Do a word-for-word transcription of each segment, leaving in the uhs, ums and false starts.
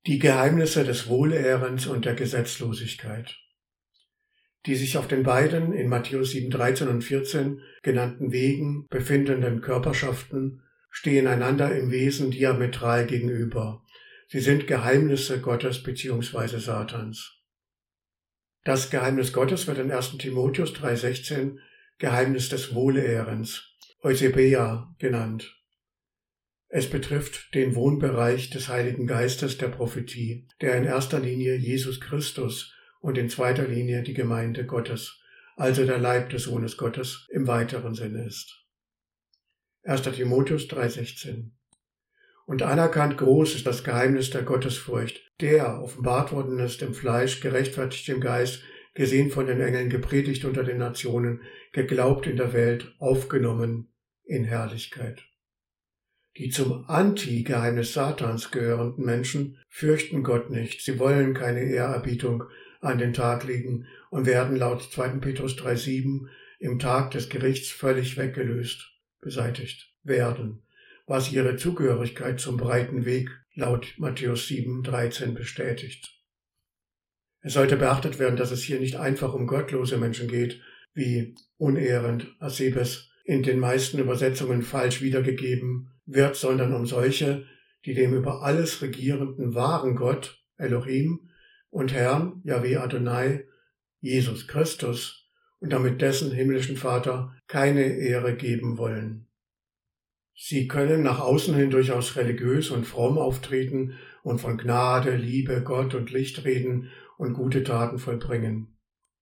Die Geheimnisse des Wohlehrens und der Gesetzlosigkeit, die sich auf den beiden in Matthäus sieben, dreizehn und vierzehn genannten Wegen befindenden Körperschaften stehen einander im Wesen diametral gegenüber. Sie sind Geheimnisse Gottes bzw. Satans. Das Geheimnis Gottes wird in ersten Timotheus drei sechzehn Geheimnis des Wohlehrens, Eusebeia, genannt. Es betrifft den Wohnbereich des Heiligen Geistes der Prophetie, der in erster Linie Jesus Christus und in zweiter Linie die Gemeinde Gottes, also der Leib des Sohnes Gottes im weiteren Sinne ist. erster Timotheus drei sechzehn. Und anerkannt groß ist das Geheimnis der Gottesfurcht, der offenbart worden ist im Fleisch, gerechtfertigt im Geist, gesehen von den Engeln, gepredigt unter den Nationen, geglaubt in der Welt, aufgenommen in Herrlichkeit. Die zum Anti-Geheimnis Satans gehörenden Menschen fürchten Gott nicht. Sie wollen keine Ehrerbietung an den Tag legen und werden laut zweiter Petrus drei sieben im Tag des Gerichts völlig weggelöst, beseitigt werden, was ihre Zugehörigkeit zum breiten Weg laut Matthäus sieben dreizehn bestätigt. Es sollte beachtet werden, dass es hier nicht einfach um gottlose Menschen geht, wie unehrend Asebes in den meisten Übersetzungen falsch wiedergegeben wird, sondern um solche, die dem über alles regierenden wahren Gott, Elohim, und Herrn, Jahwe Adonai, Jesus Christus, und damit dessen himmlischen Vater keine Ehre geben wollen. Sie können nach außen hin durchaus religiös und fromm auftreten und von Gnade, Liebe, Gott und Licht reden und gute Taten vollbringen.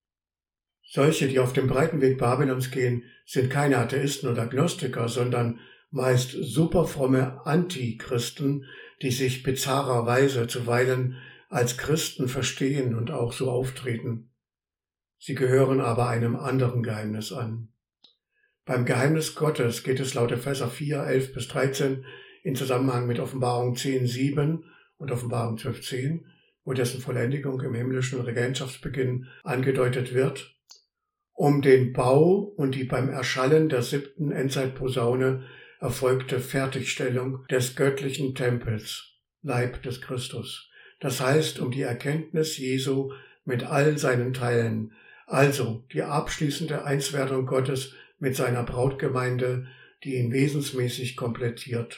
Solche, die auf dem breiten Weg Babylons gehen, sind keine Atheisten oder Agnostiker, sondern meist superfromme Antichristen, die sich bizarrerweise zuweilen als Christen verstehen und auch so auftreten. Sie gehören aber einem anderen Geheimnis an. Beim Geheimnis Gottes geht es laut Epheser vier, elf bis dreizehn in Zusammenhang mit Offenbarung zehn, sieben und Offenbarung zwölf, zehn, wo dessen Vollendigung im himmlischen Regentschaftsbeginn angedeutet wird, um den Bau und die beim Erschallen der siebten Endzeitposaune erfolgte Fertigstellung des göttlichen Tempels, Leib des Christus. Das heißt, um die Erkenntnis Jesu mit all seinen Teilen, also die abschließende Einswerdung Gottes mit seiner Brautgemeinde, die ihn wesensmäßig komplettiert.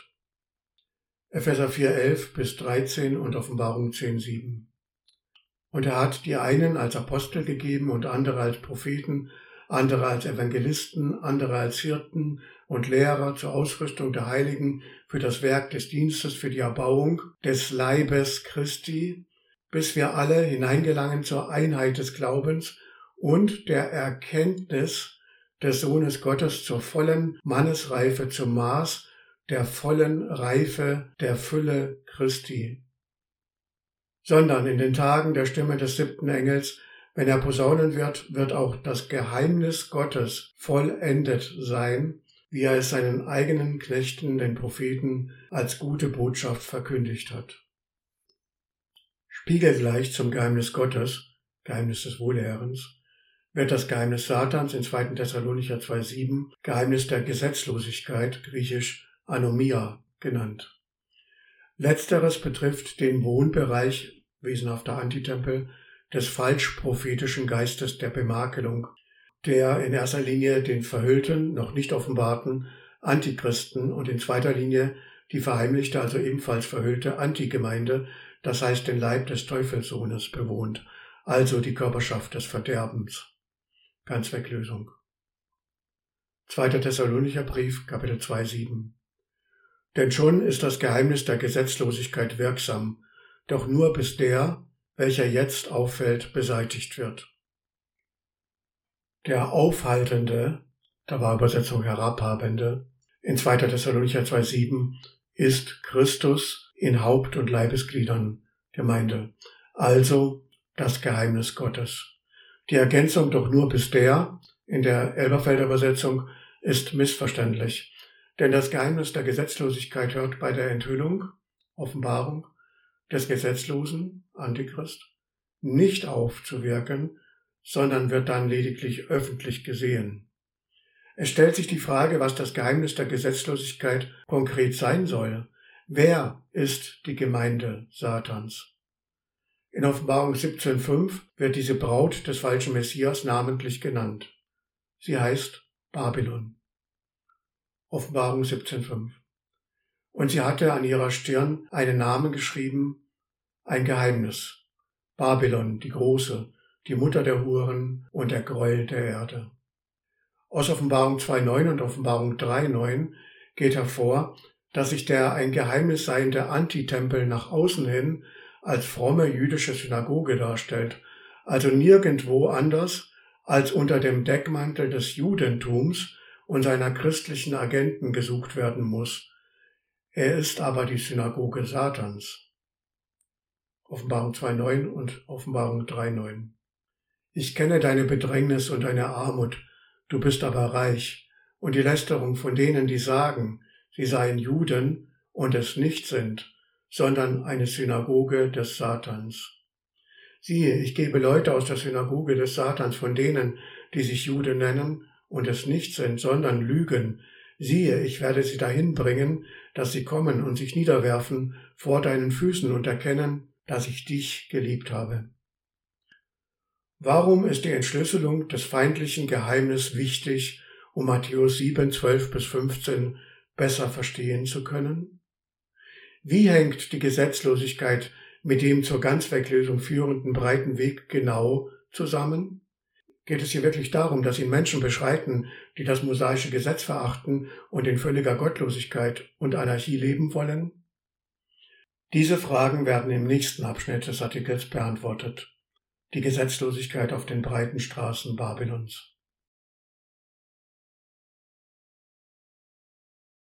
Epheser vier, elf bis dreizehn und Offenbarung zehn, sieben. Und er hat die einen als Apostel gegeben und andere als Propheten, andere als Evangelisten, andere als Hirten und Lehrer zur Ausrüstung der Heiligen für das Werk des Dienstes, für die Erbauung des Leibes Christi, bis wir alle hineingelangen zur Einheit des Glaubens und der Erkenntnis des Sohnes Gottes zur vollen Mannesreife, zum Maß der vollen Reife der Fülle Christi. Sondern in den Tagen der Stimme des siebten Engels, wenn er posaunen wird, wird auch das Geheimnis Gottes vollendet sein, wie er es seinen eigenen Knechten, den Propheten, als gute Botschaft verkündigt hat. Spiegelgleich zum Geheimnis Gottes, Geheimnis des Wohlehrens, wird das Geheimnis Satans in zweiter Thessalonicher zwei sieben Geheimnis der Gesetzlosigkeit, griechisch Anomia, genannt. Letzteres betrifft den Wohnbereich, wesenhafter Antitempel, des falsch-prophetischen Geistes der Bemakelung, der in erster Linie den verhüllten, noch nicht offenbarten Antichristen und in zweiter Linie die verheimlichte, also ebenfalls verhüllte Antigemeinde, das heißt den Leib des Teufelssohnes, bewohnt, also die Körperschaft des Verderbens. Ganzweglösung. zweiter Thessalonicher Brief, Kapitel zwei, sieben. Denn schon ist das Geheimnis der Gesetzlosigkeit wirksam, doch nur bis der, welcher jetzt auffällt, beseitigt wird. Der Aufhaltende, da war Übersetzung Herabhabende, in zweiter Thessalonicher zwei sieben, ist Christus in Haupt- und Leibesgliedern, Gemeinde, also das Geheimnis Gottes. Die Ergänzung doch nur bis der, in der Elberfelder Übersetzung, ist missverständlich, denn das Geheimnis der Gesetzlosigkeit hört bei der Enthüllung, Offenbarung, des Gesetzlosen, Antichrist, nicht auf zu wirken, sondern wird dann lediglich öffentlich gesehen. Es stellt sich die Frage, was das Geheimnis der Gesetzlosigkeit konkret sein soll. Wer ist die Gemeinde Satans? In Offenbarung siebzehn fünf wird diese Braut des falschen Messias namentlich genannt. Sie heißt Babylon. Offenbarung siebzehn fünf. Und sie hatte an ihrer Stirn einen Namen geschrieben, ein Geheimnis. Babylon, die Große, die Mutter der Huren und der Gräuel der Erde. Aus Offenbarung zwei neun und Offenbarung drei neun geht hervor, dass sich der ein Geheimnis seiende Antitempel nach außen hin als fromme jüdische Synagoge darstellt, also nirgendwo anders als unter dem Deckmantel des Judentums und seiner christlichen Agenten gesucht werden muss. Er ist aber die Synagoge Satans. Offenbarung zwei neun und Offenbarung drei neun. Ich kenne deine Bedrängnis und deine Armut, du bist aber reich, und die Lästerung von denen, die sagen, sie seien Juden und es nicht sind, sondern eine Synagoge des Satans. Siehe, ich gebe Leute aus der Synagoge des Satans, von denen, die sich Jude nennen und es nicht sind, sondern lügen. Siehe, ich werde sie dahin bringen, dass sie kommen und sich niederwerfen vor deinen Füßen und erkennen, dass ich dich geliebt habe. Warum ist die Entschlüsselung des feindlichen Geheimnisses wichtig, um Matthäus sieben, zwölf bis fünfzehn besser verstehen zu können? Wie hängt die Gesetzlosigkeit mit dem zur Ganzweglösung führenden breiten Weg genau zusammen? Geht es hier wirklich darum, dass ihn Menschen beschreiten, die das mosaische Gesetz verachten und in völliger Gottlosigkeit und Anarchie leben wollen? Diese Fragen werden im nächsten Abschnitt des Artikels beantwortet. Die Gesetzlosigkeit auf den breiten Straßen Babylons.